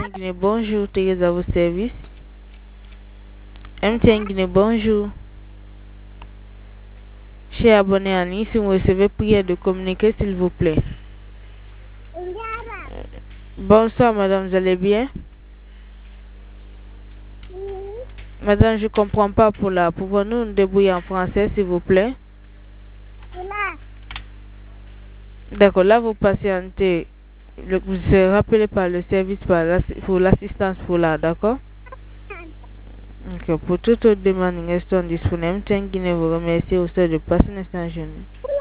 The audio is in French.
MTN Guinée, bonjour, Thérèse à vos services. MTN Guinée, bonjour. Cher abonné en ligne, si vous recevez, prière de communiquer, s'il vous plaît. Bonsoir, madame, vous allez bien? Madame, je comprends pas pour là. Pouvons-nous nous débrouiller en français, s'il vous plaît? D'accord, là, vous patientez. Vous serez rappelé par le service pour l'assistance pour là, d'accord? Ok, pour toute autre demande, restons disponibles. MTN Guinée vous remercie au stade de passer un instant jeune.